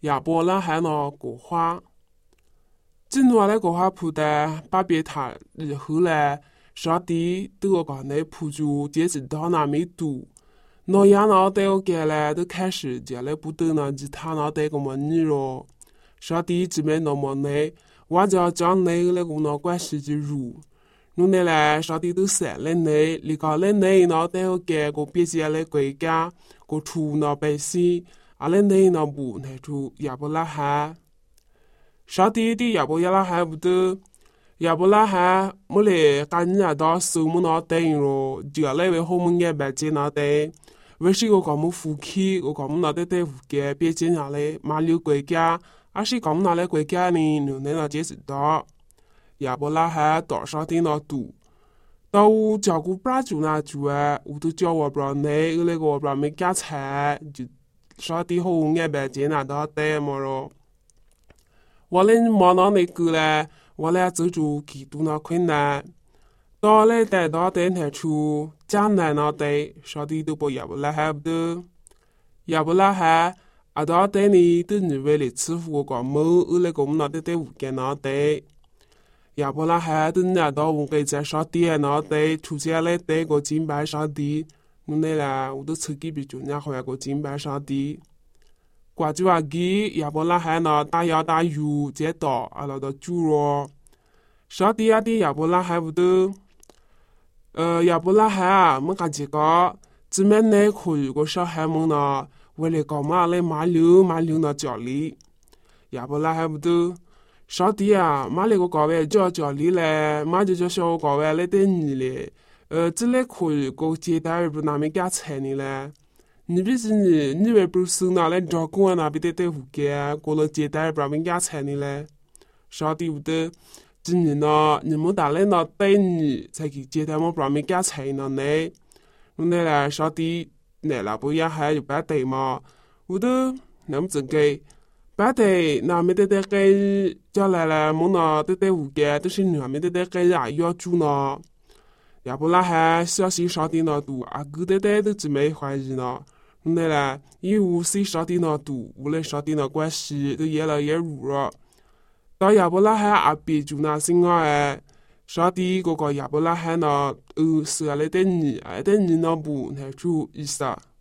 亚伯拉罕的国花。正话咧，国花铺的巴别塔以后咧，上帝对我讲的铺住截止到那米度，那样呢对我讲咧都开始接了不得呢，其他呢对个么你咯。上帝这边那么呢，我就要将你那个呢关系就入。侬呢咧，上帝都散了你，你讲了你呢对我讲个别接了国家，个出呢百姓，阿了你呢不那出亚伯拉罕。上帝的亚伯拉罕不得，亚伯拉罕没来干你到手么那等咯，就来为后面个白接那等，为是个讲么夫妻，我讲么那得夫个别接下来马六国家，而是讲么那来国家呢，侬那接知道，亚伯拉罕到上帝那度，到我照顾不住那住啊，我都叫我不让你那个我不让没家财，就上帝后面白接那到等么咯。我嘞忙到那个嘞，我嘞走住极度那困难，到嘞带到电台处艰难那带，上帝都不亚伯拉罕不得，亚伯拉罕啊到带你都你为了赐福我讲某那个我们那带带五个那带，亚伯拉罕都那到我给在上帝那带出现来带个敬拜上帝，侬那啦我都自己比较那回个敬拜上帝。挂住阿基亚伯拉罕呢，大摇大摇接到阿拉的主咯。上帝阿的亚伯拉罕不得，亚伯拉罕啊，么个几个，只面内可以个小孩们呢，为了搞嘛来马溜那家里，亚伯拉罕不得。上帝啊，马那个搞完叫家里嘞，马就叫小搞完来等你嘞，这来可以个接待不那么给菜你嘞。你毕竟你为不是拿来照顾那边的对付给过了接待不让人家菜你嘞，上帝不得，今年呢你们打来呢带你才给接待我不让人家菜呢呢，侬那来上帝那啦不也还有白对嘛，我都那么整给白对那没得给叫来了，我呢对对付给都是那没得给啊要住呢，亚伯拉罕相信上帝那度啊，狗对对都只没怀疑呢。那啦，因为是上帝那度，无论上帝那关系都越来越弱了。到亚伯拉罕阿别住那心啊，上帝个亚伯拉罕那设来的你，爱的你那不那主意思。